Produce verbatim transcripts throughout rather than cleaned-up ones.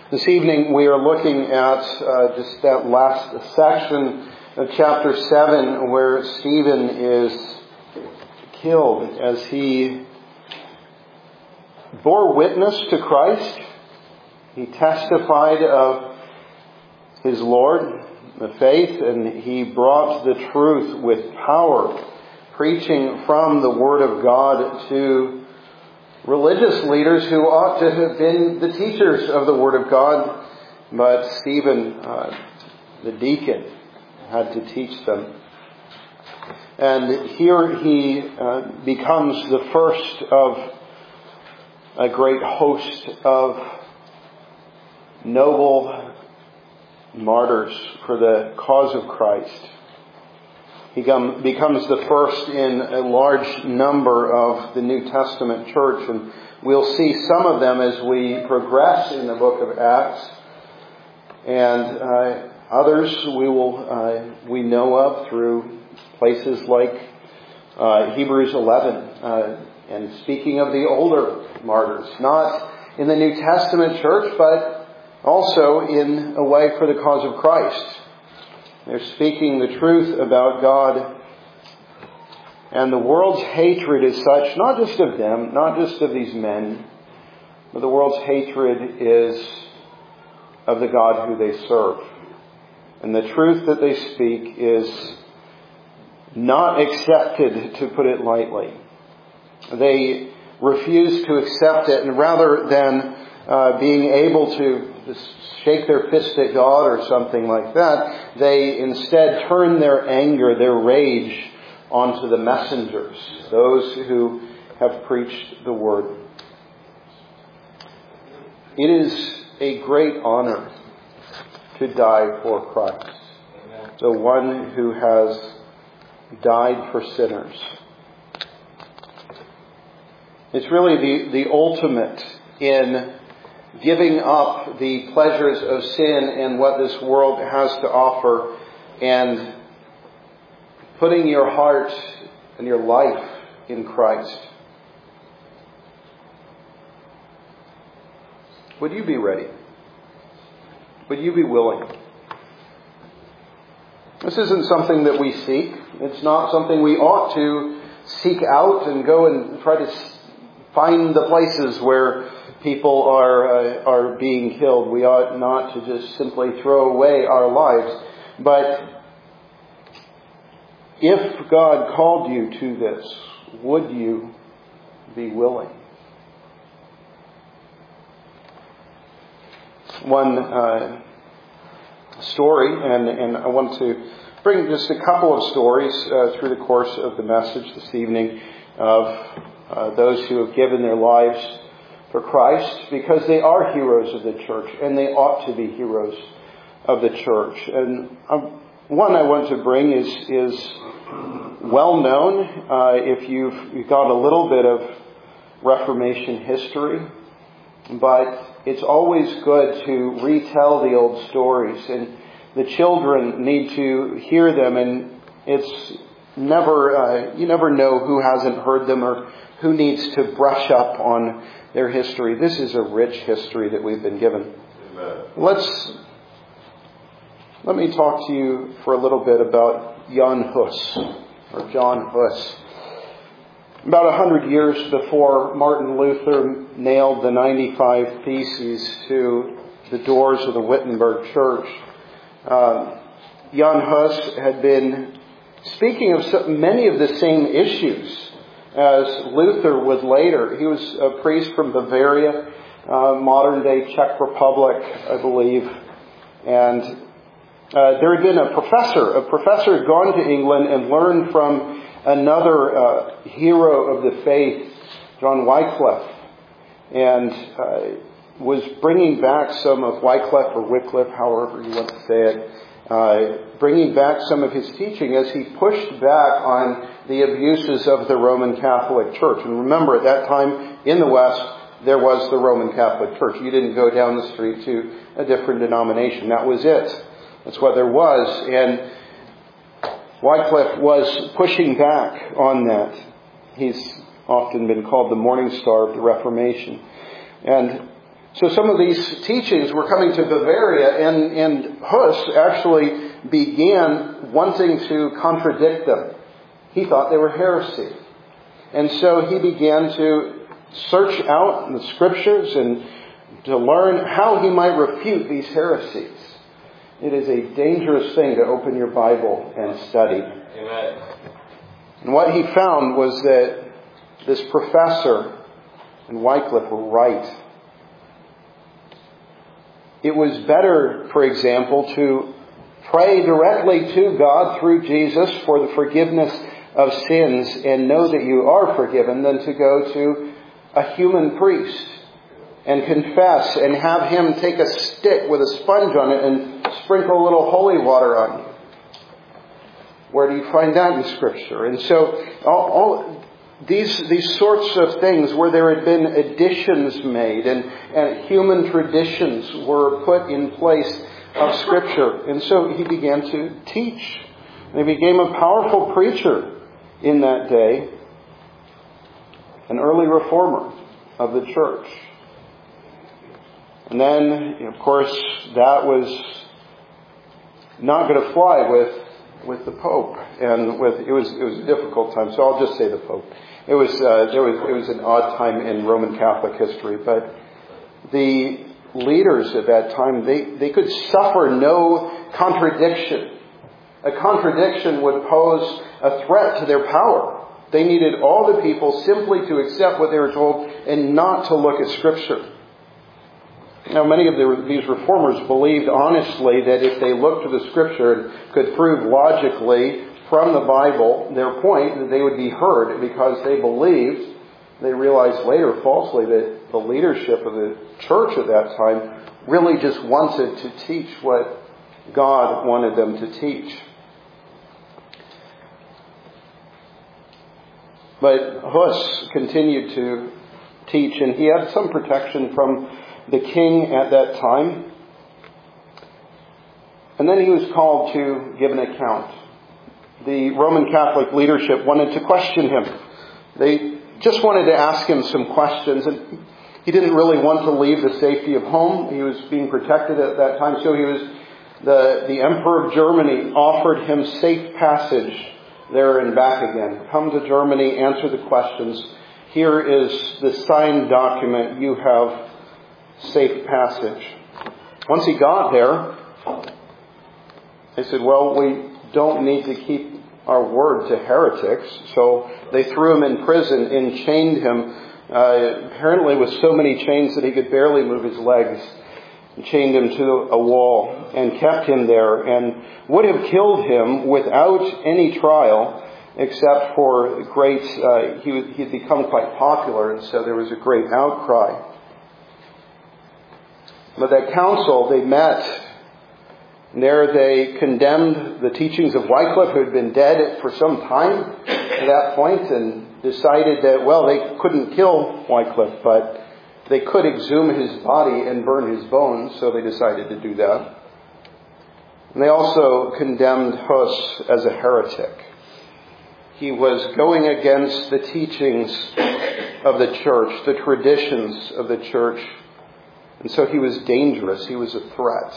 This evening we are looking at uh, just that last section of chapter seven where Stephen is killed as he bore witness to Christ. He testified of his Lord, the faith, and he brought the truth with power, preaching from the Word of God to religious leaders who ought to have been the teachers of the Word of God, but Stephen, uh, the deacon, had to teach them. And here he uh, becomes the first of a great host of noble martyrs for the cause of Christ. He becomes the first in a large number of the New Testament church, and we'll see some of them as we progress in the book of Acts, and uh, others we will uh, we know of through places like uh, Hebrews eleven, uh, and speaking of the older martyrs, not in the New Testament church, but also in a way for the cause of Christ. They're speaking the truth about God. And the world's hatred is such, not just of them, not just of these men, but the world's hatred is of the God who they serve. And the truth that they speak is not accepted, to put it lightly. They refuse to accept it, and rather than uh, being able to shake their fist at God or something like that, they instead turn their anger, their rage, onto the messengers, those who have preached the Word. It is a great honor to die for Christ, the one who has died for sinners. It's really the, the ultimate in giving up the pleasures of sin and what this world has to offer, and putting your heart and your life in Christ. Would you be ready? Would you be willing? This isn't something that we seek. It's not something we ought to seek out and go and try to find the places where people are uh, are being killed. We ought not to just simply throw away our lives. But if God called you to this, would you be willing? One uh, story, and, and I want to bring just a couple of stories uh, through the course of the message this evening of uh, those who have given their lives for Christ, because they are heroes of the church, and they ought to be heroes of the church. And um, one I want to bring is is well known uh, if you've, you've got a little bit of Reformation history, but it's always good to retell the old stories, and the children need to hear them, and it's never uh, you never know who hasn't heard them or who needs to brush up on their history. This is a rich history that we've been given. Amen. Let's let me talk to you for a little bit about Jan Hus, or John Hus. About a hundred years before Martin Luther nailed the ninety-five Theses to the doors of the Wittenberg Church, uh, Jan Hus had been speaking of so many of the same issues as Luther would later. He was a priest from Bavaria, uh, modern-day Czech Republic, I believe. And uh, there had been a professor. A professor had gone to England and learned from another uh, hero of the faith, John Wycliffe, and uh, was bringing back some of Wycliffe or Wycliffe, however you want to say it, uh, bringing back some of his teaching as he pushed back on the abuses of the Roman Catholic Church. And remember, at that time in the West, there was the Roman Catholic Church. You didn't go down the street to a different denomination. That was it. That's what there was. And Wycliffe was pushing back on that. He's often been called the morning star of the Reformation. And So some of these teachings were coming to Bavaria, and, and Huss actually began wanting to contradict them. He thought they were heresy. And so he began to search out in the Scriptures and to learn how he might refute these heresies. It is a dangerous thing to open your Bible and study. Amen. And what he found was that this professor and Wycliffe were right. It was better, for example, to pray directly to God through Jesus for the forgiveness of sins and know that you are forgiven than to go to a human priest and confess and have him take a stick with a sponge on it and sprinkle a little holy water on you. Where do you find that in Scripture? And so all, all these these sorts of things where there had been additions made and, and human traditions were put in place of Scripture. And so he began to teach. And he became a powerful preacher in that day, an early reformer of the church. And then, of course, that was not going to fly with with the Pope, and with it was it was a difficult time. So I'll just say the Pope. It was uh, there was it was an odd time in Roman Catholic history, but the leaders at that time they they could suffer no contradiction. A contradiction would pose a threat to their power. They needed all the people simply to accept what they were told and not to look at Scripture. Now, many of the, these reformers believed honestly that if they looked to the Scripture and could prove logically from the Bible their point, that they would be heard because they believed, they realized later falsely, that the leadership of the church at that time really just wanted to teach what God wanted them to teach. But Huss continued to teach, and he had some protection from the king at that time. And then he was called to give an account. The Roman Catholic leadership wanted to question him. They just wanted to ask him some questions, and he didn't really want to leave the safety of home. He was being protected at that time, so he was the, the Emperor of Germany offered him safe passage there and back again. Come to Germany, answer the questions. Here is the signed document. You have safe passage. Once he got there, they said, well, we don't need to keep our word to heretics. So they threw him in prison and chained him, uh, apparently with so many chains that he could barely move his legs. And chained him to a wall and kept him there and would have killed him without any trial except for great, uh, he he had become quite popular, and so there was a great outcry. But that council, they met, and there they condemned the teachings of Wycliffe, who had been dead for some time at that point, and decided that, well, they couldn't kill Wycliffe, but they could exhume his body and burn his bones, so they decided to do that. And they also condemned Huss as a heretic. He was going against the teachings of the church, the traditions of the church, and so he was dangerous. He was a threat.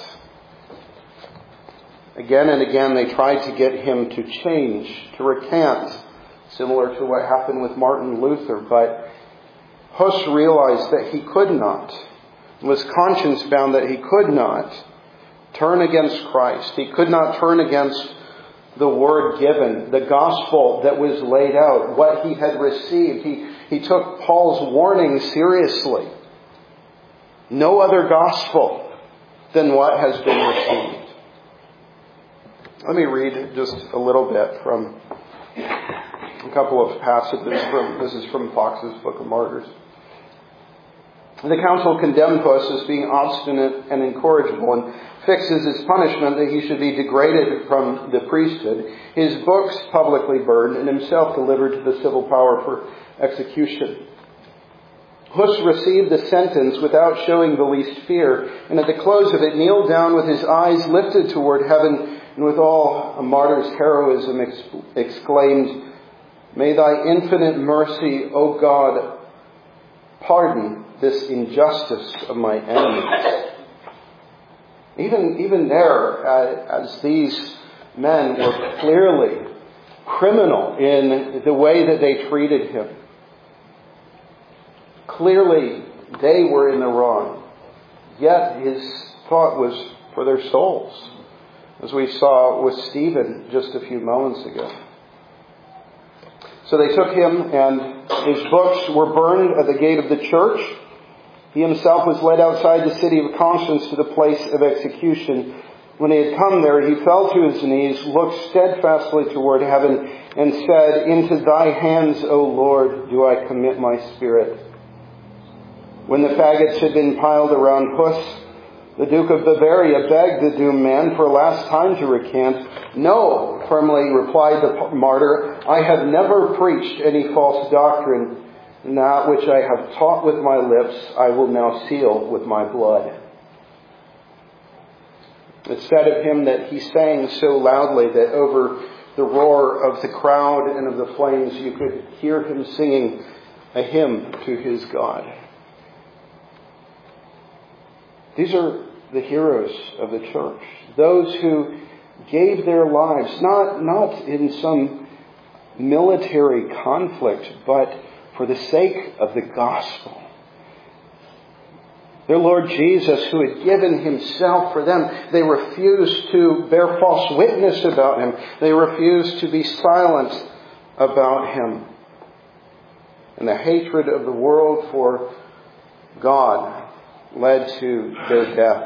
Again and again they tried to get him to change, to recant, similar to what happened with Martin Luther, but Huss realized that he could not, was conscience bound that he could not turn against Christ. He could not turn against the word given, the gospel that was laid out, what he had received. He, he took Paul's warning seriously. No other gospel than what has been received. Let me read just a little bit from a couple of passages from, this is from Fox's Book of Martyrs. The council condemned Huss as being obstinate and incorrigible and fixes as punishment that he should be degraded from the priesthood, his books publicly burned, and himself delivered to the civil power for execution. Huss received the sentence without showing the least fear, and at the close of it kneeled down with his eyes lifted toward heaven, and with all a martyr's heroism exclaimed, "May thy infinite mercy, O God, pardon this injustice of my enemies. Even, even there, uh, as these men were clearly criminal in the way that they treated him, clearly they were in the wrong. Yet his thought was for their souls, as we saw with Stephen just a few moments ago. So they took him, and his books were burned at the gate of the church. He himself was led outside the city of Constance to the place of execution. When he had come there, he fell to his knees, looked steadfastly toward heaven, and said, "Into thy hands, O Lord, do I commit my spirit." When the faggots had been piled around Huss, the Duke of Bavaria begged the doomed man for a last time to recant. "No," firmly replied the martyr, "I have never preached any false doctrine. And that which I have taught with my lips, I will now seal with my blood." It's said of him that he sang so loudly that over the roar of the crowd and of the flames, you could hear him singing a hymn to his God. These are the heroes of the church. Those who gave their lives, not, not in some military conflict, but for the sake of the gospel. Their Lord Jesus, who had given himself for them, they refused to bear false witness about him. They refused to be silent about him. And the hatred of the world for God led to their death.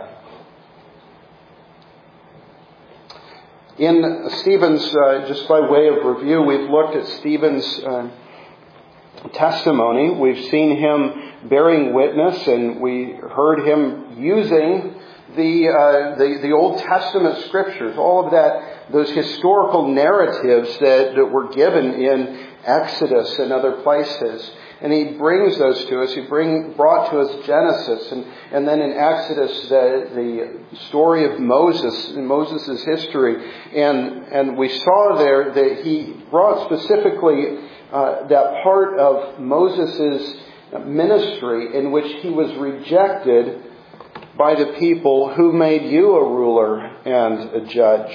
In Stephen's, uh, just by way of review, we've looked at Stephen's uh, testimony. We've seen him bearing witness, and we heard him using the, uh, the the Old Testament scriptures, all of that, those historical narratives that, that were given in Exodus and other places. And he brings those to us. He bring, brought to us Genesis, and, and then in Exodus, the, the story of Moses, Moses' history. And, and we saw there that he brought specifically uh, that part of Moses' ministry in which he was rejected by the people who made you a ruler and a judge.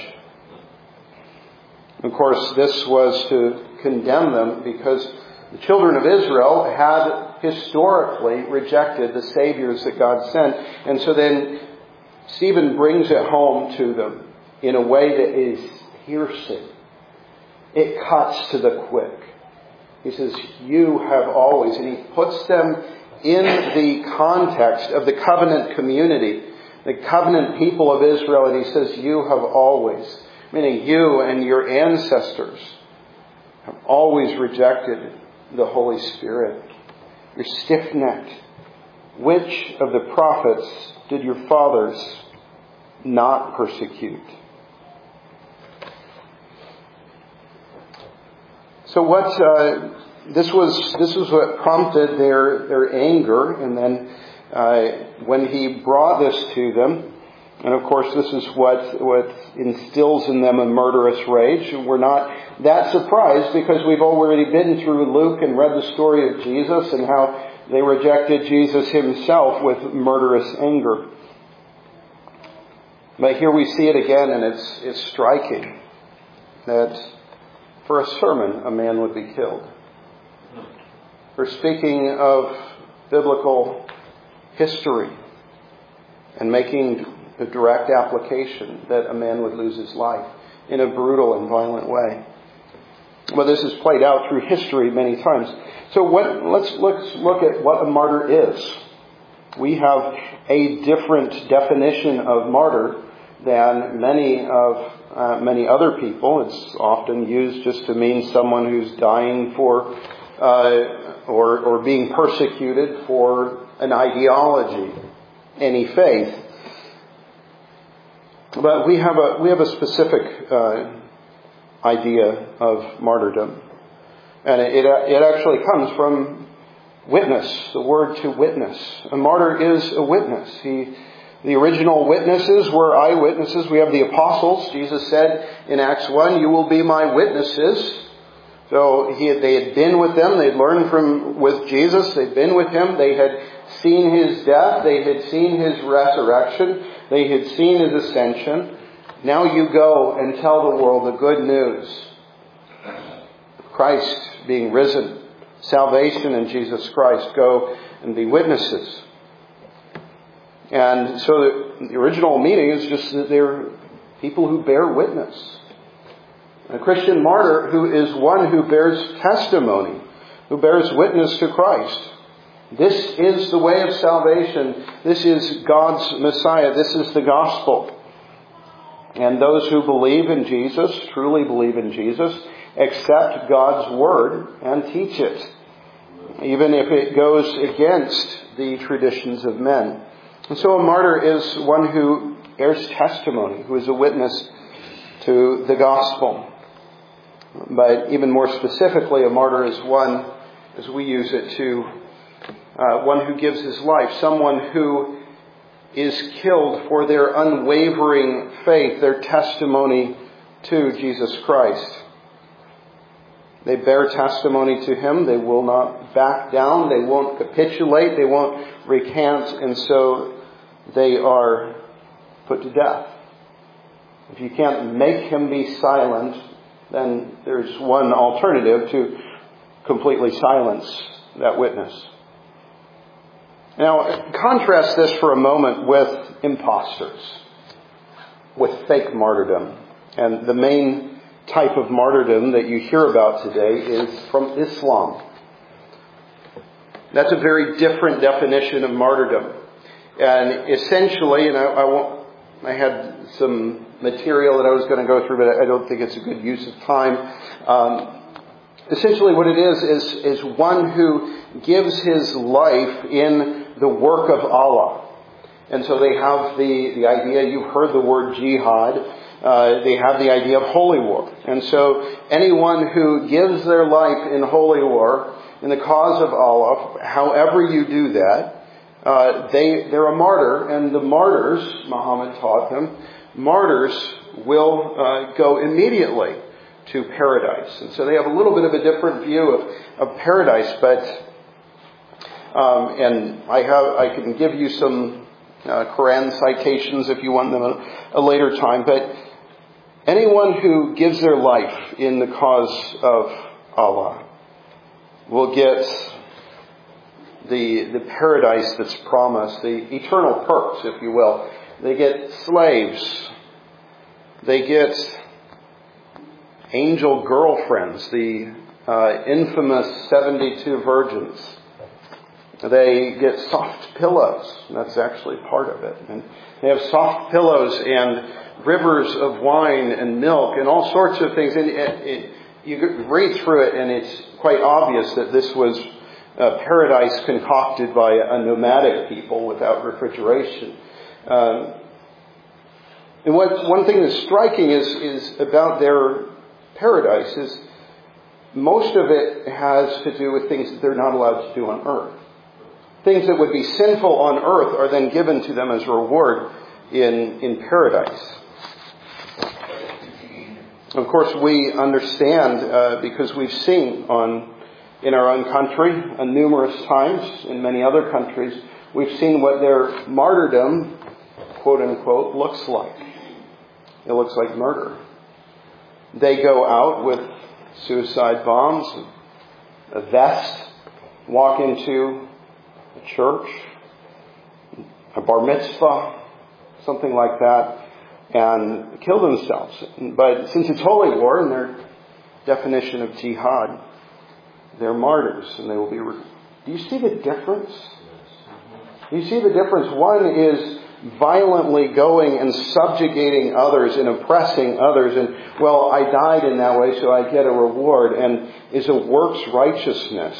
Of course, this was to condemn them because the children of Israel had historically rejected the saviors that God sent. And so then Stephen brings it home to them in a way that is piercing. It cuts to the quick. He says, "You have always," and he puts them in the context of the covenant community, the covenant people of Israel, and he says, "You have always," meaning you and your ancestors have always rejected the Holy Spirit. You're stiff-necked. Which of the prophets did your fathers not persecute? So what uh, this was this was what prompted their their anger, and then uh, when he brought this to them, and of course this is what what instills in them a murderous rage. And we're not that surprised because we've already been through Luke and read the story of Jesus and how they rejected Jesus himself with murderous anger. But here we see it again, and it's it's striking that for a sermon, a man would be killed. For speaking of biblical history and making a direct application, that a man would lose his life in a brutal and violent way. Well, this is played out through history many times. So what, let's, let's look at what a martyr is. We have a different definition of martyr than many of uh, many other people. It's often used just to mean someone who's dying for uh, or or being persecuted for an ideology, any faith. But we have a we have a specific uh, idea of martyrdom, and it it actually comes from witness. The word to witness. A martyr is a witness. He. The original witnesses were eyewitnesses. We have the apostles. Jesus said in Acts one, "You will be my witnesses." So he had, they had been with them. They'd learned from with Jesus. They'd been with him. They had seen his death. They had seen his resurrection. They had seen his ascension. Now you go and tell the world the good news. Christ being risen. Salvation in Jesus Christ. Go and be witnesses. And so the, the original meaning is just that they're people who bear witness. A Christian martyr who is one who bears testimony, who bears witness to Christ. This is the way of salvation. This is God's Messiah. This is the gospel. And those who believe in Jesus, truly believe in Jesus, accept God's word and teach it, even if it goes against the traditions of men. And so a martyr is one who bears testimony, who is a witness to the gospel. But even more specifically, a martyr is one, as we use it, to uh, one who gives his life, someone who is killed for their unwavering faith, their testimony to Jesus Christ. They bear testimony to him. They will not back down. They won't capitulate. They won't recant. And so they are put to death. If you can't make him be silent, then there's one alternative: to completely silence that witness. Now, contrast this for a moment with imposters, with fake martyrdom. And the main type of martyrdom that you hear about today is from Islam. That's a very different definition of martyrdom. And essentially, and I, I, won't, I had some material that I was going to go through, but I don't think it's a good use of time. Um, essentially what it is, is, is one who gives his life in the work of Allah. And so they have the, the idea, you've heard the word jihad, uh, they have the idea of holy war. And so anyone who gives their life in holy war, in the cause of Allah, however you do that, uh, they, they're a martyr. And the martyrs, Muhammad taught them, martyrs will uh, go immediately to paradise. And so they have a little bit of a different view of, of paradise, but Um, and I have, I can give you some uh, Quran citations if you want them a, a later time. But anyone who gives their life in the cause of Allah will get the the paradise that's promised, the eternal perks, if you will. They get slaves. They get angel girlfriends, the uh, infamous seventy-two virgins. They get soft pillows. That's actually part of it. And they have soft pillows and rivers of wine and milk and all sorts of things. And it, it, you read through it and it's quite obvious that this was a paradise concocted by a nomadic people without refrigeration. Um, and what, one thing that's striking is, is about their paradise is most of it has to do with things that they're not allowed to do on earth. Things that would be sinful on earth are then given to them as a reward in, in paradise. Of course, we understand, uh, because we've seen on in our own country, uh, numerous times, in many other countries, we've seen what their martyrdom, quote unquote, looks like. It looks like murder. They go out with suicide bombs, a vest, walk into a church, a bar mitzvah, something like that, and kill themselves. But since it's holy war, in their definition of jihad, they're martyrs, and they will be... Re- Do you see the difference? Do you see the difference? One is violently going and subjugating others and oppressing others, and, well, I died in that way, so I get a reward, and is a works righteousness,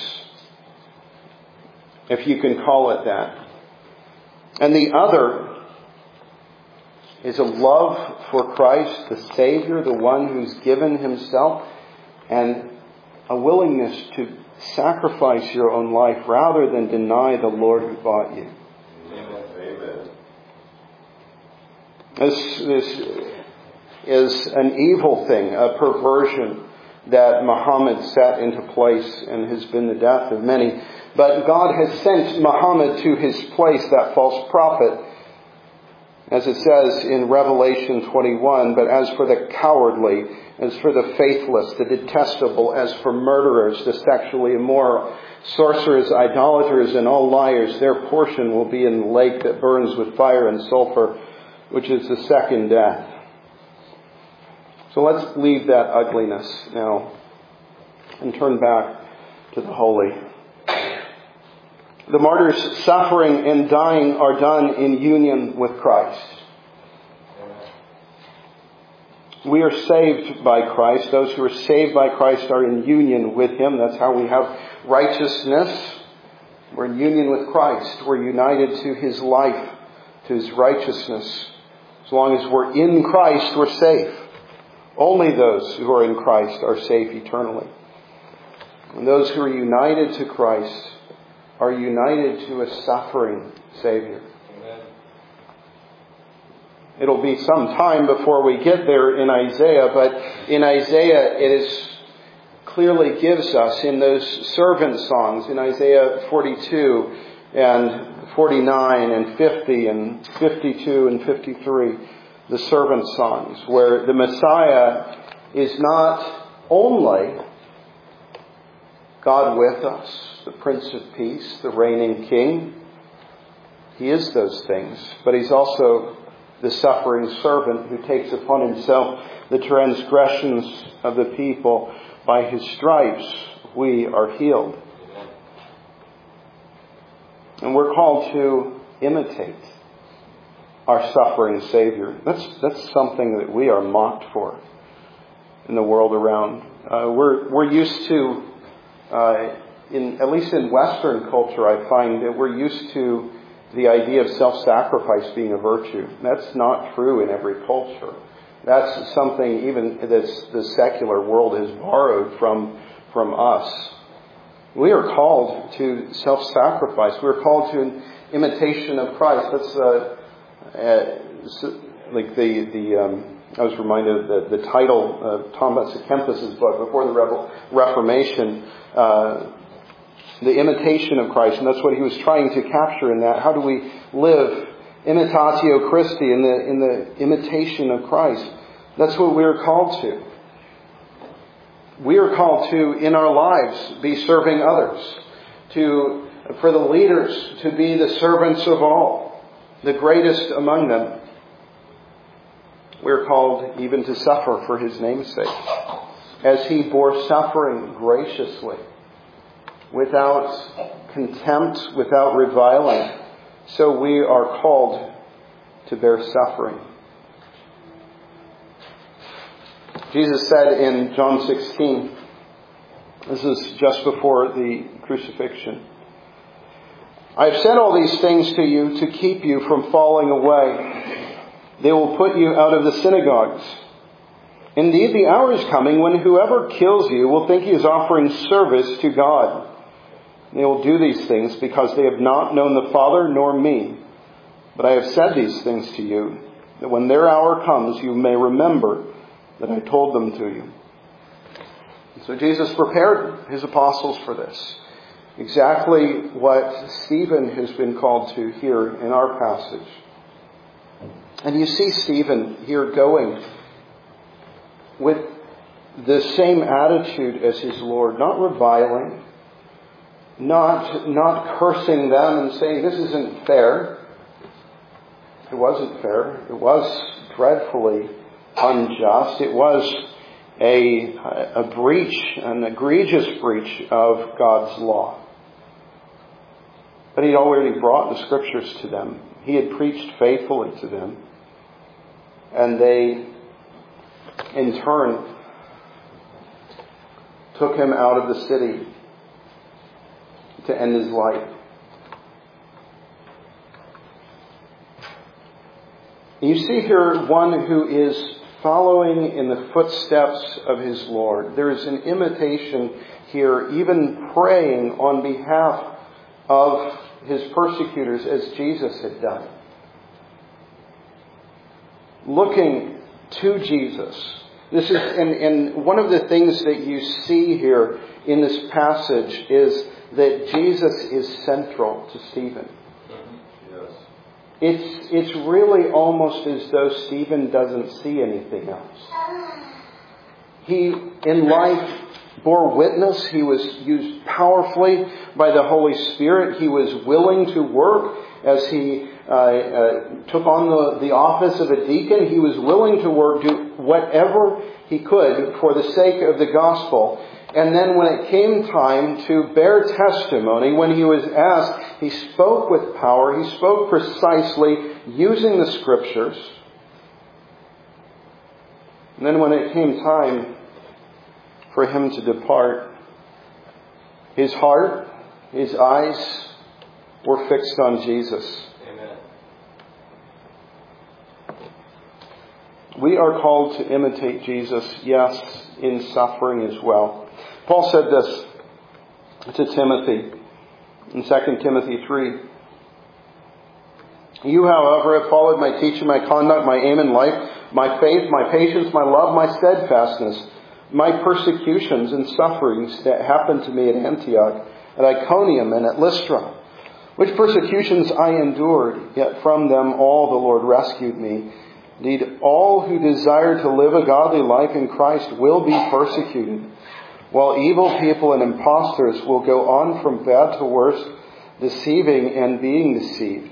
if you can call it that. And the other is a love for Christ, the Savior, the one who's given himself, and a willingness to sacrifice your own life rather than deny the Lord who bought you. Amen. This, this is an evil thing, a perversion that Muhammad set into place and has been the death of many. But God has sent Muhammad to his place, that false prophet, as it says in Revelation twenty-one, but as for the cowardly, as for the faithless, the detestable, as for murderers, the sexually immoral, sorcerers, idolaters, and all liars, their portion will be in the lake that burns with fire and sulfur, which is the second death. So let's leave that ugliness now and turn back to the holy. The martyr's suffering and dying are done in union with Christ. We are saved by Christ. Those who are saved by Christ are in union with Him. That's how we have righteousness. We're in union with Christ. We're united to His life, to His righteousness. As long as we're in Christ, we're safe. Only those who are in Christ are safe eternally. And those who are united to Christ are united to a suffering Savior. Amen. It'll be some time before we get there in Isaiah, but in Isaiah it is clearly gives us in those servant songs, in Isaiah forty-two and forty-nine and fifty and fifty-two and fifty-three, the servant songs, where the Messiah is not only God with us, the Prince of Peace, the reigning King. He is those things, but He's also the suffering servant who takes upon Himself the transgressions of the people. By His stripes we are healed. And we're called to imitate our suffering Savior. That's that's something that we are mocked for in the world around. Uh, we're we're used to, uh, in at least in Western culture, I find that we're used to the idea of self-sacrifice being a virtue. That's not true in every culture. That's something even that the secular world has borrowed from from us. We are called to self-sacrifice. We're called to an imitation of Christ. That's uh, uh, like the the. Um, I was reminded of the, the title of Thomas à Kempis's book before the Reformation, uh, the imitation of Christ, and that's what he was trying to capture in that. How do we live imitatio Christi, in the in the imitation of Christ? That's what we are called to. We are called to, in our lives, be serving others. To for the leaders to be the servants of all, the greatest among them. We're called even to suffer for His name's sake, as He bore suffering graciously, without contempt, without reviling. So we are called to bear suffering. Jesus said in John sixteen, this is just before the crucifixion, I have said all these things to you to keep you from falling away. They will put you out of the synagogues. Indeed, the hour is coming when whoever kills you will think he is offering service to God. They will do these things because they have not known the Father nor me. But I have said these things to you, that when their hour comes, you may remember that I told them to you. So Jesus prepared His apostles for this. Exactly what Stephen has been called to here in our passage. And you see Stephen here going with the same attitude as his Lord, not reviling, not, not cursing them and saying, this isn't fair. It wasn't fair. It was dreadfully unjust. It was a, a breach, an egregious breach of God's law. But He'd already brought the Scriptures to them. He had preached faithfully to them. And they, in turn, took Him out of the city to end His life. You see here one who is following in the footsteps of his Lord. There is an imitation here, even praying on behalf of his persecutors as Jesus had done. Looking to Jesus. This is, and, and one of the things that you see here in this passage is that Jesus is central to Stephen. Yes. It's, it's really almost as though Stephen doesn't see anything else. He, in life, bore witness. He was used powerfully by the Holy Spirit. He was willing to work as he uh, uh, took on the, the office of a deacon. He was willing to work, do whatever he could for the sake of the gospel. And then when it came time to bear testimony, when he was asked, he spoke with power. He spoke precisely using the Scriptures. And then when it came time for him to depart, his heart, his eyes were fixed on Jesus. Amen. We are called to imitate Jesus, yes, in suffering as well. Paul said this to Timothy in Second Timothy three. You, however, have followed my teaching, my conduct, my aim in life, my faith, my patience, my love, my steadfastness, my persecutions and sufferings that happened to me at Antioch, at Iconium, and at Lystra, which persecutions I endured, yet from them all the Lord rescued me. Indeed, all who desire to live a godly life in Christ will be persecuted, while evil people and impostors will go on from bad to worse, deceiving and being deceived.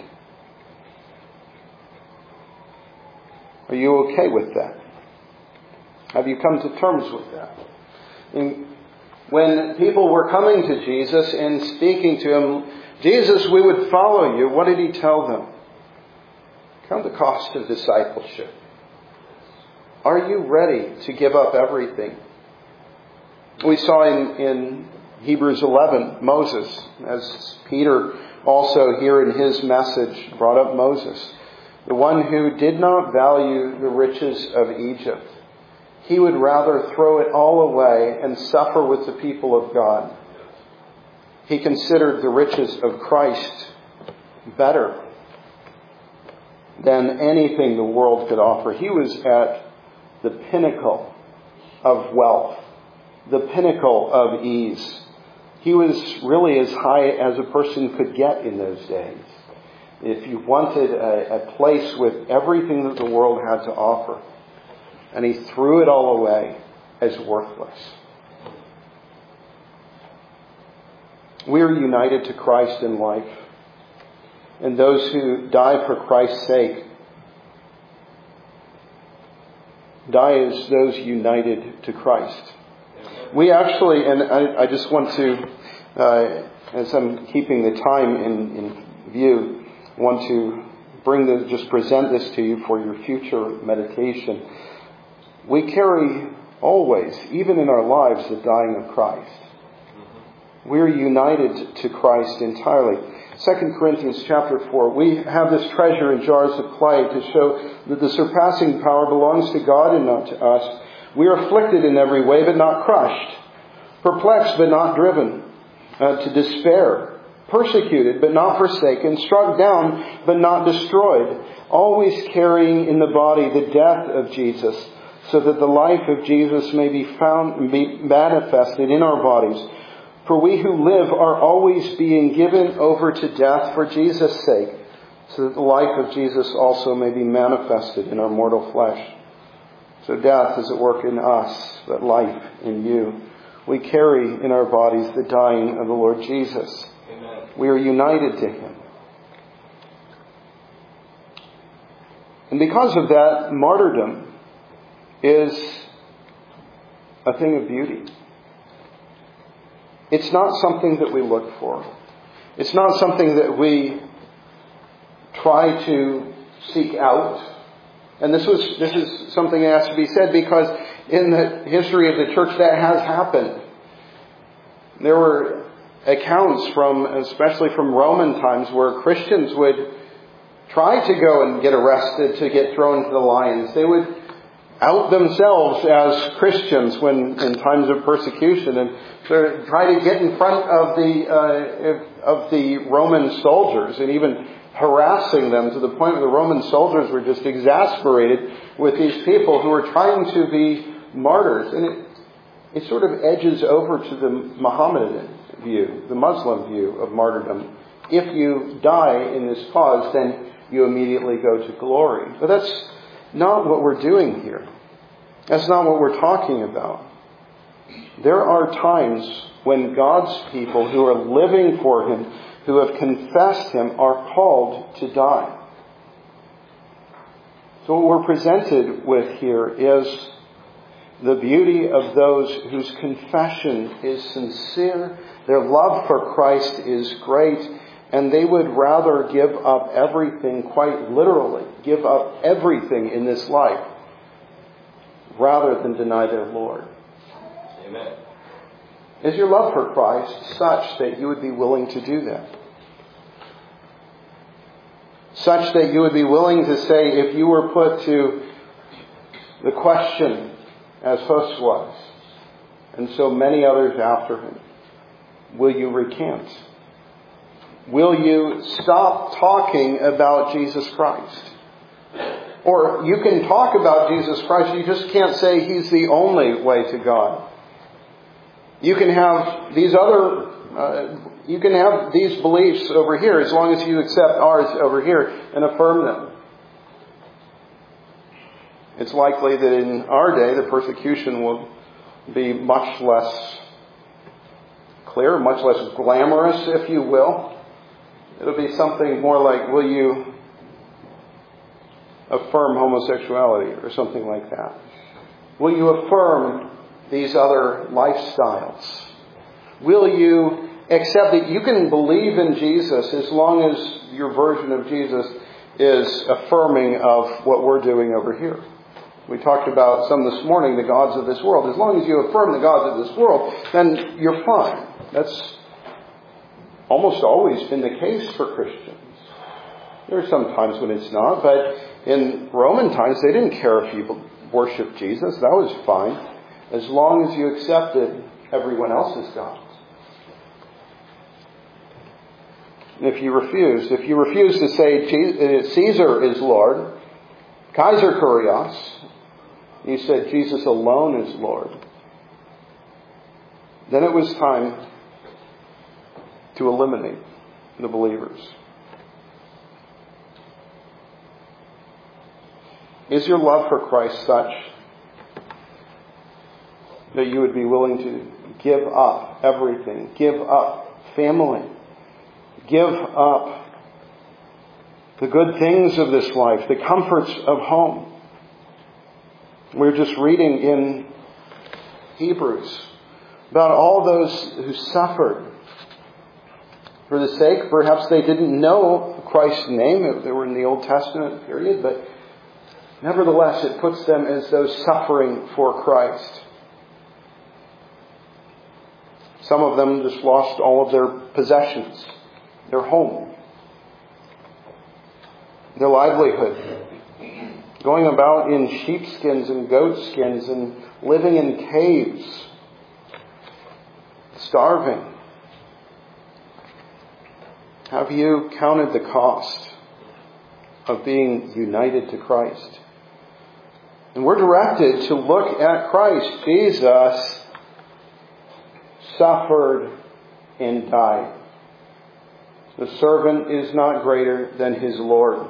Are you okay with that? Have you come to terms with that? And when people were coming to Jesus and speaking to him, Jesus, we would follow you, what did he tell them? Count the cost of discipleship. Are you ready to give up everything? We saw in, in Hebrews eleven, Moses, as Peter also here in his message brought up Moses, the one who did not value the riches of Egypt. He would rather throw it all away and suffer with the people of God. He considered the riches of Christ better than anything the world could offer. He was at the pinnacle of wealth, the pinnacle of ease. He was really as high as a person could get in those days. If you wanted a, a place with everything that the world had to offer, and he threw it all away as worthless. We are united to Christ in life. And those who die for Christ's sake die as those united to Christ. We actually, and I, I just want to, uh, as I'm keeping the time in, in view, want to bring this, just present this to you for your future meditation. We carry always, even in our lives, the dying of Christ. We're united to Christ entirely. Second Corinthians chapter four, we have this treasure in jars of clay to show that the surpassing power belongs to God and not to us. We are afflicted in every way, but not crushed. Perplexed, but not driven uh, to despair. Persecuted, but not forsaken. Struck down, but not destroyed. Always carrying in the body the death of Jesus, so that the life of Jesus may be found, be manifested in our bodies. For we who live are always being given over to death for Jesus' sake, so that the life of Jesus also may be manifested in our mortal flesh. So death is at work in us, but life in you. We carry in our bodies the dying of the Lord Jesus. Amen. We are united to Him. And because of that, martyrdom is a thing of beauty. It's not something that we look for. It's not something that we try to seek out. And this was this is something that has to be said because in the history of the church that has happened. There were accounts from, especially from Roman times, where Christians would try to go and get arrested to get thrown to the lions. They would out themselves as Christians when in times of persecution, and so try to get in front of the uh, of the Roman soldiers, and even harassing them to the point where the Roman soldiers were just exasperated with these people who were trying to be martyrs. And it, it sort of edges over to the Mohammedan view, the Muslim view of martyrdom. If you die in this cause, then you immediately go to glory. But that's not what we're doing here. That's not what we're talking about. There are times when God's people who are living for Him, who have confessed Him, are called to die. So what we're presented with here is the beauty of those whose confession is sincere, their love for Christ is great, and they would rather give up everything, quite literally, give up everything in this life, rather than deny their Lord. Amen. Is your love for Christ such that you would be willing to do that? Such that you would be willing to say, if you were put to the question, as Hus was, and so many others after him, will you recant? Will you stop talking about Jesus Christ? Or you can talk about Jesus Christ, you just can't say He's the only way to God. You can have these other, uh, you can have these beliefs over here as long as you accept ours over here and affirm them. It's likely that in our day the persecution will be much less clear, much less glamorous, if you will. It'll be something more like, will you affirm homosexuality or something like that? Will you affirm these other lifestyles? Will you accept that you can believe in Jesus as long as your version of Jesus is affirming of what we're doing over here? We talked about some this morning, the gods of this world. As long as you affirm the gods of this world, then you're fine. That's almost always been the case for Christians. There are some times when it's not, but in Roman times they didn't care if you worshiped Jesus. That was fine, as long as you accepted everyone else's gods. And if you refused, if you refused to say Caesar is Lord, Kaiser Kurios, you said Jesus alone is Lord, then it was time to eliminate the believers. Is your love for Christ such that you would be willing to give up everything, give up family, give up the good things of this life, the comforts of home? We're just reading in Hebrews about all those who suffered for the sake, perhaps they didn't know Christ's name, they were in the Old Testament period, but nevertheless it puts them as those suffering for Christ. Some of them just lost all of their possessions, their home, their livelihood, going about in sheepskins and goatskins and living in caves, starving. Have you counted the cost of being united to Christ? And we're directed to look at Christ. Jesus suffered and died. The servant is not greater than his Lord.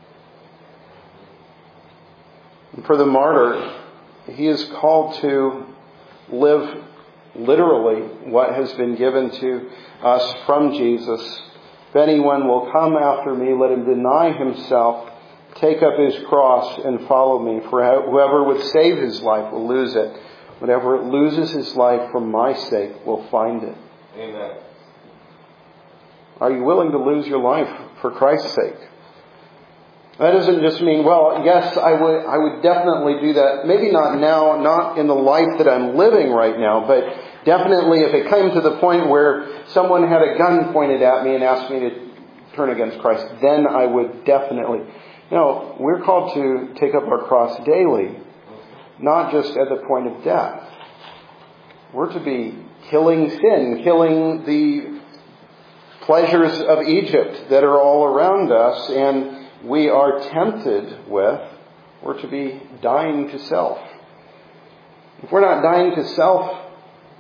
And for the martyr, he is called to live literally what has been given to us from Jesus. If anyone will come after me, let him deny himself, take up his cross, and follow me. For whoever would save his life will lose it. Whatever loses his life for my sake will find it. Amen. Are you willing to lose your life for Christ's sake? That doesn't just mean, well, yes, I would I would definitely do that. Maybe not now, not in the life that I'm living right now, but definitely if it came to the point where someone had a gun pointed at me and asked me to turn against Christ, then I would definitely. No, we're called to take up our cross daily, not just at the point of death. We're to be killing sin, killing the pleasures of Egypt that are all around us, and we are tempted with, we're to be dying to self. If we're not dying to self,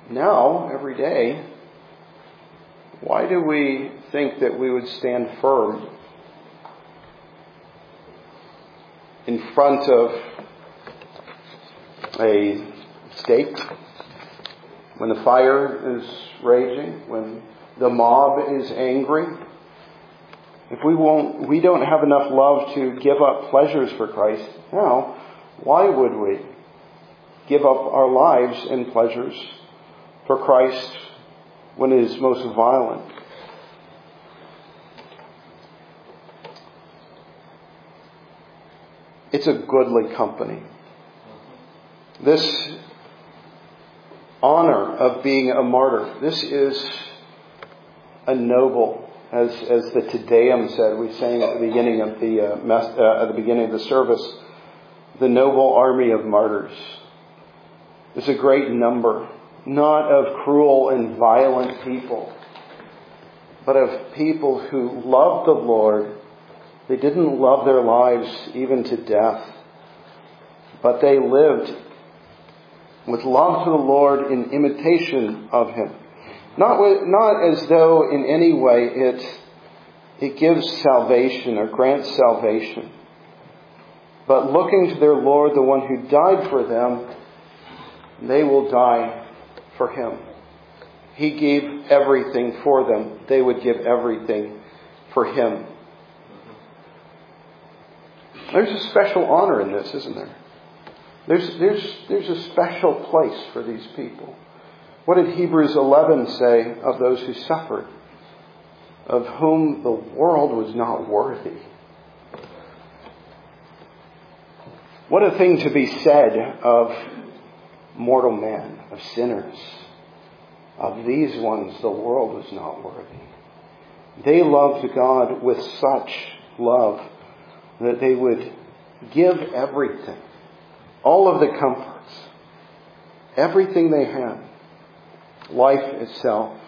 now, every day, why do we think that we would stand firm in front of a stake when the fire is raging, when the mob is angry? If we won't, we don't have enough love to give up pleasures for Christ now, why would we give up our lives and pleasures for Christ when it is most violent? It's a goodly company. This honor of being a martyr, this is a noble, as as the Te Deum said, we sang at the beginning of the uh, mess, uh, at the beginning of the service, the noble army of martyrs. It's a great number, not of cruel and violent people, but of people who loved the Lord. They didn't love their lives even to death, but they lived with love to the Lord in imitation of Him. Not with, not as though in any way it it gives salvation or grants salvation, but looking to their Lord, the one who died for them, they will die for Him. He gave everything for them. They would give everything for Him. There's a special honor in this, isn't there? There's, there's, there's a special place for these people. What did Hebrews eleven say of those who suffered? Of whom the world was not worthy. What a thing to be said of mortal man, of sinners. Of these ones the world was not worthy. They loved God with such love that they would give everything. All of the comforts. Everything they had. Life itself.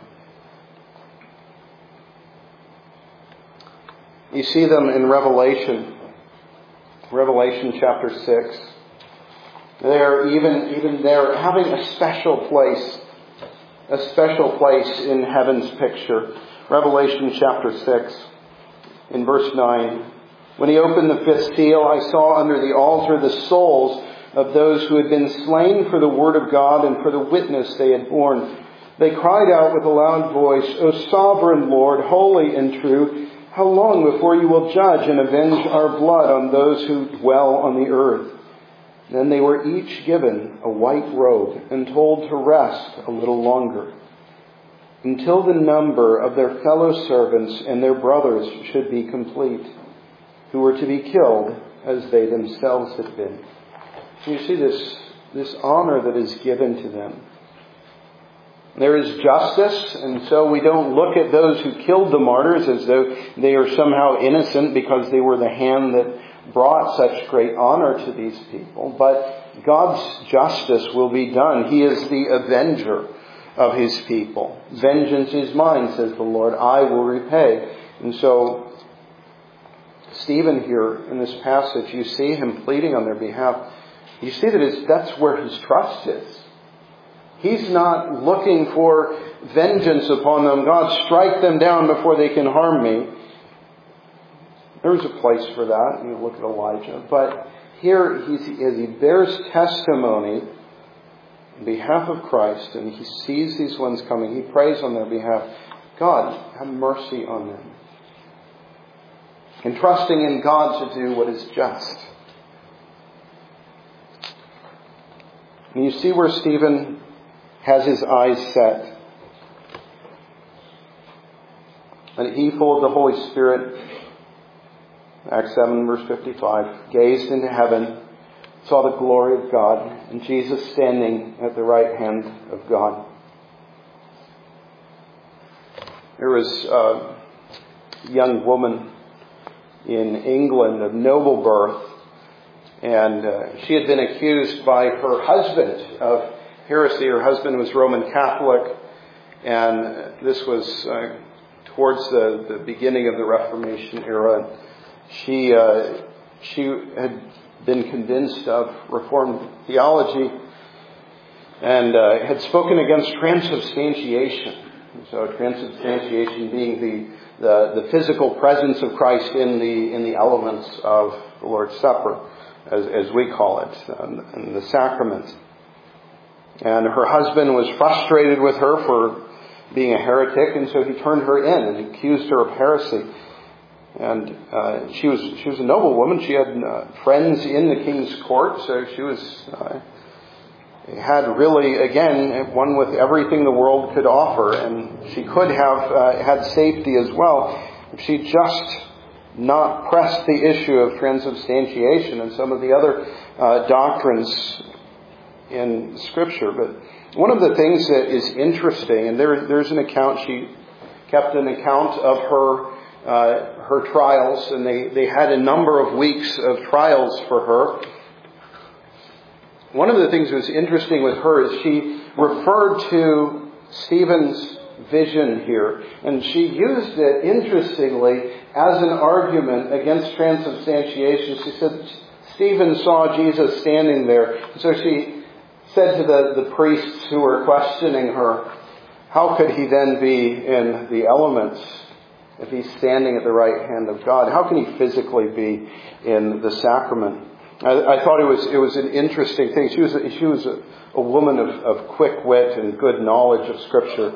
You see them in Revelation. Revelation chapter six. They're even, even they're having a special place. A special place in heaven's picture. Revelation chapter six. In verse nine. When he opened the fifth seal, I saw under the altar the souls of those who had been slain for the word of God and for the witness they had borne. They cried out with a loud voice, O sovereign Lord, holy and true, how long before you will judge and avenge our blood on those who dwell on the earth? Then they were each given a white robe and told to rest a little longer, until the number of their fellow servants and their brothers should be complete, who were to be killed as they themselves had been. You see this, this honor that is given to them. There is justice, and so we don't look at those who killed the martyrs as though they are somehow innocent because they were the hand that brought such great honor to these people. But God's justice will be done. He is the avenger of His people. Vengeance is mine, says the Lord. I will repay. And so Stephen here in this passage, you see him pleading on their behalf. You see that it's, that's where his trust is. He's not looking for vengeance upon them. God, strike them down before they can harm me. There's a place for that. You look at Elijah. But here, he's, as he bears testimony on behalf of Christ, and he sees these ones coming, he prays on their behalf. God, have mercy on them. And trusting in God to do what is just. And you see where Stephen has his eyes set. And he, full of the Holy Spirit, Acts seven verse fifty-five, gazed into heaven, saw the glory of God, and Jesus standing at the right hand of God. There was a young woman in England of noble birth, and uh, she had been accused by her husband of heresy. Her husband was Roman Catholic, and this was uh, towards the, the beginning of the Reformation era. She uh, she had been convinced of Reformed theology, and uh, had spoken against transubstantiation. So transubstantiation being the, the, the physical presence of Christ in the in the elements of the Lord's Supper, as, as we call it, and the sacrament. And her husband was frustrated with her for being a heretic, and so he turned her in and accused her of heresy. And uh, she was she was a noble woman. She had uh, friends in the king's court, so she was uh, had really, again, one with everything the world could offer, and she could have uh, had safety as well if she just not pressed the issue of transubstantiation and some of the other uh, doctrines in Scripture. But one of the things that is interesting, and there, there's an account, she kept an account of her uh, her trials, and they, they had a number of weeks of trials for her. One of the things that was interesting with her is she referred to Stephen's vision here, and she used it, interestingly, as an argument against transubstantiation. She said Stephen saw Jesus standing there. So she said to the, the priests who were questioning her, how could he then be in the elements if he's standing at the right hand of God? How can he physically be in the sacrament? I, I thought it was it was an interesting thing. She was a, she was a, a woman of, of quick wit and good knowledge of Scripture,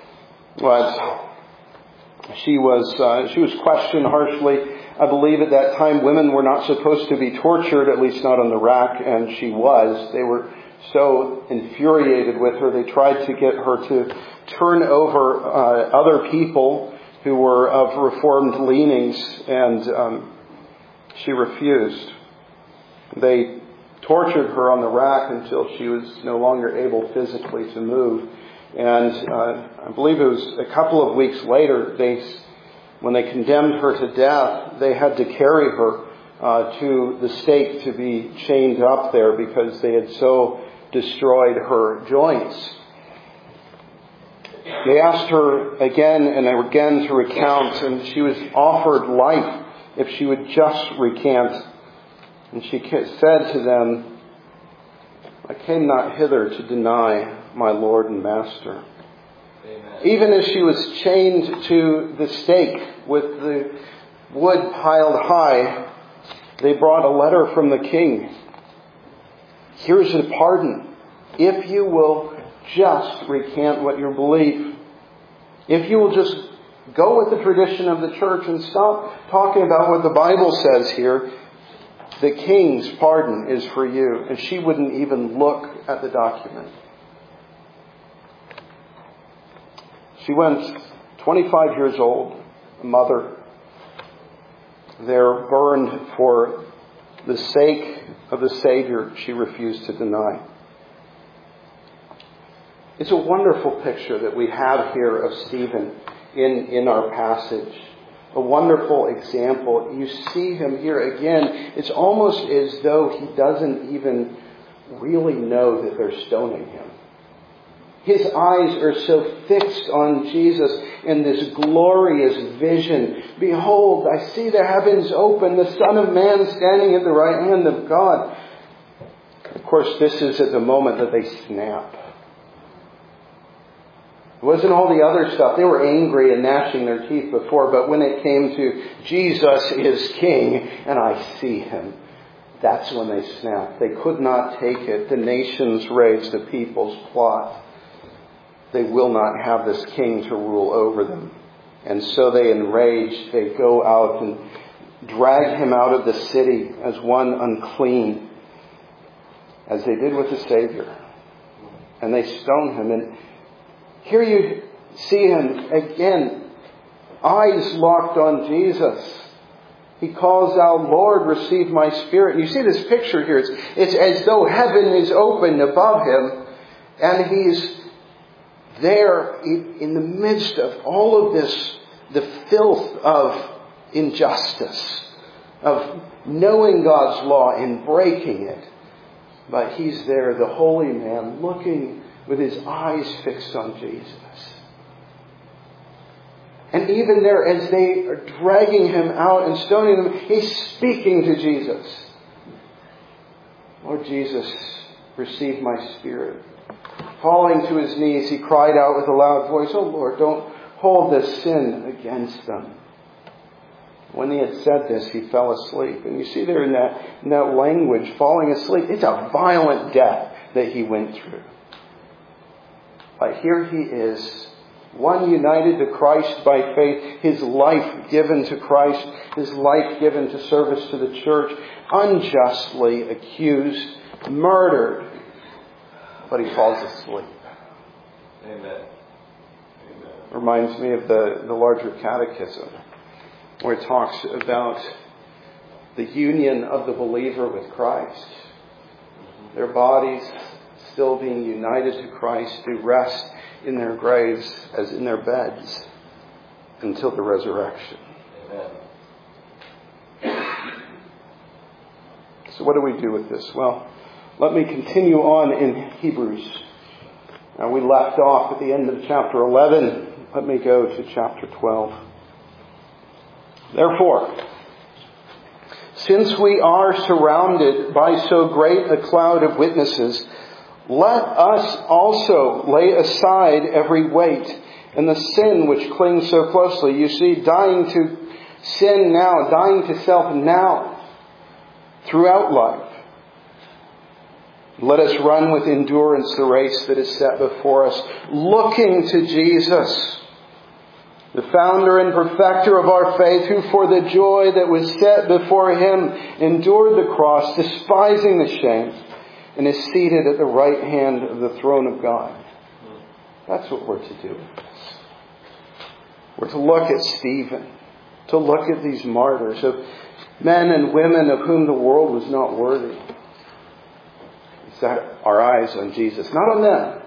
but she was uh, she was questioned harshly. I believe at that time women were not supposed to be tortured, at least not on the rack, and she was. They were so infuriated with her, they tried to get her to turn over uh, other people who were of Reformed leanings, and um, she refused. They tortured her on the rack until she was no longer able physically to move. And uh, I believe it was a couple of weeks later, they, when they condemned her to death, they had to carry her uh, to the stake to be chained up there because they had so destroyed her joints. They asked her again and again to recount, and she was offered life if she would just recant. And she said to them, I came not hither to deny my Lord and Master. Amen. Even as she was chained to the stake with the wood piled high, they brought a letter from the king. Here's a pardon. If you will just recant what you believe. If you will just go with the tradition of the church and stop talking about what the Bible says here, the king's pardon is for you. And she wouldn't even look at the document. She went twenty-five years old, a mother, there burned for the sake of the Savior she refused to deny. It's a wonderful picture that we have here of Stephen in, in our passage. A wonderful example. You see him here again. It's almost as though he doesn't even really know that they're stoning him. His eyes are so fixed on Jesus in this glorious vision. Behold, I see the heavens open, the Son of Man standing at the right hand of God. Of course, this is at the moment that they snap. It wasn't all the other stuff. They were angry and gnashing their teeth before, but when it came to Jesus is King and I see him, that's when they snapped. They could not take it. The nations rage, the peoples plot. They will not have this king to rule over them. And so they enraged. They go out and drag him out of the city as one unclean, as they did with the Savior. And they stone him. And here you see him again, eyes locked on Jesus. He calls out, Lord, receive my spirit. You see this picture here. It's, it's as though heaven is open above him, and he's there in the midst of all of this, the filth of injustice, of knowing God's law and breaking it. But he's there, the holy man, looking with his eyes fixed on Jesus. And even there, as they are dragging him out and stoning him, he's speaking to Jesus. Lord Jesus, receive my spirit. falling to his knees, he cried out with a loud voice, "Oh Lord, don't hold this sin against them." When he had said this, he fell asleep. And you see there in that, in that language, falling asleep, it's a violent death that he went through. But here he is, one united to Christ by faith, his life given to Christ, his life given to service to the church, unjustly accused, murdered, but he falls asleep. Amen. Amen. Reminds me of the, the larger catechism, where it talks about the union of the believer with Christ. Their bodies, still being united to Christ, do rest in their graves as in their beds until the resurrection. Amen. So what do we do with this? Well, let me continue on in Hebrews. Now, we left off at the end of chapter eleven. Let me go to chapter twelve. Therefore, since we are surrounded by so great a cloud of witnesses, let us also lay aside every weight and the sin which clings so closely. You see, dying to sin now, dying to self now, throughout life. Let us run with endurance the race that is set before us, looking to Jesus, the founder and perfecter of our faith, who for the joy that was set before him endured the cross, despising the shame, and is seated at the right hand of the throne of God. That's what we're to do. We're to look at Stephen, to look at these martyrs of men and women of whom the world was not worthy. Set our eyes on Jesus, not on them,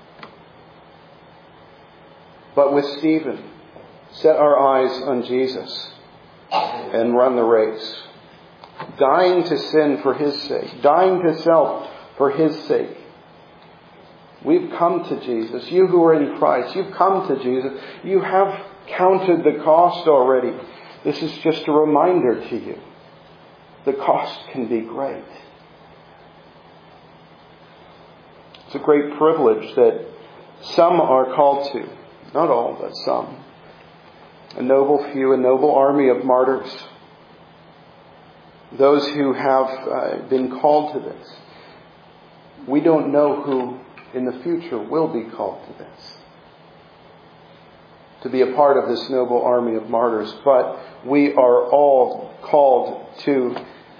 but with Stephen, set our eyes on Jesus and run the race. Dying to sin for his sake, dying to self for his sake. We've come to Jesus. You who are in Christ, you've come to Jesus. You have counted the cost already. This is just a reminder to you. The cost can be great. It's a great privilege that some are called to. Not all, but some. A noble few, a noble army of martyrs. Those who have uh, been called to this. We don't know who in the future will be called to this, to be a part of this noble army of martyrs. But we are all called to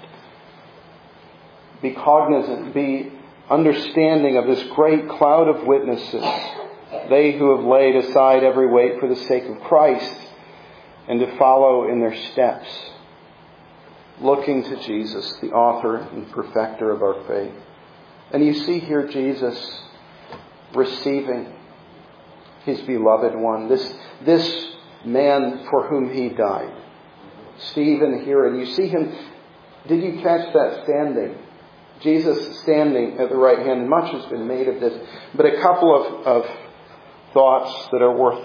be cognizant, be understanding of this great cloud of witnesses, they who have laid aside every weight for the sake of Christ, and to follow in their steps, looking to Jesus, the author and perfecter of our faith. And you see here Jesus receiving his beloved one, this, this man for whom he died. Stephen here, and you see him, did you catch that standing? Jesus standing at the right hand. Much has been made of this, but a couple of, of thoughts that are worth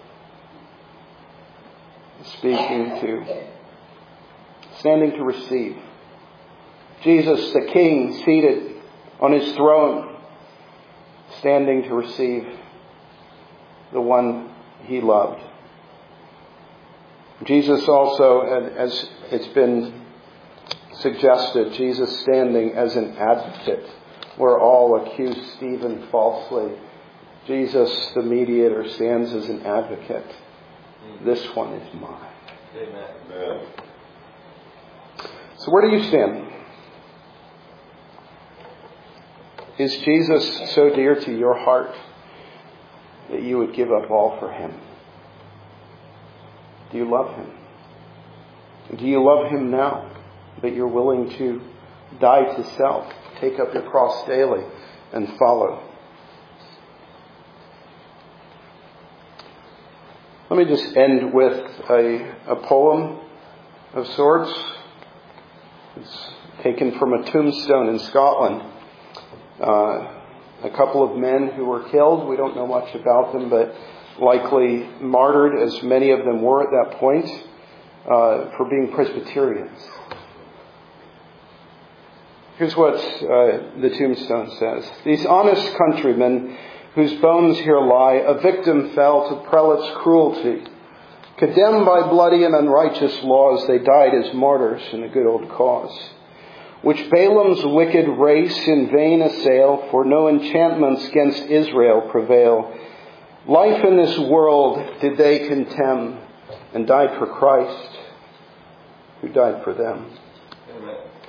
speaking to. Standing to receive. Jesus, the King, seated on his throne, standing to receive the one he loved. Jesus also, as it's been suggested, Jesus standing as an advocate where all accused Stephen falsely. Jesus, the mediator, stands as an advocate. This one is mine. Amen. So where do you stand? Is Jesus so dear to your heart that you would give up all for him? Do you love him? Do you love him now that you're willing to die to self, take up your cross daily, and follow? Let me just end with a, a poem of sorts. It's taken from a tombstone in Scotland. Uh, a couple of men who were killed. We don't know much about them, but likely martyred, as many of them were at that point, uh, for being Presbyterians. Here's what uh, the tombstone says. These honest countrymen whose bones here lie, a victim fell to prelates' cruelty. Condemned by bloody and unrighteous laws, they died as martyrs in a good old cause, which Balaam's wicked race in vain assail, for no enchantments against Israel prevail. Life in this world did they contemn, and died for Christ, who died for them. Amen.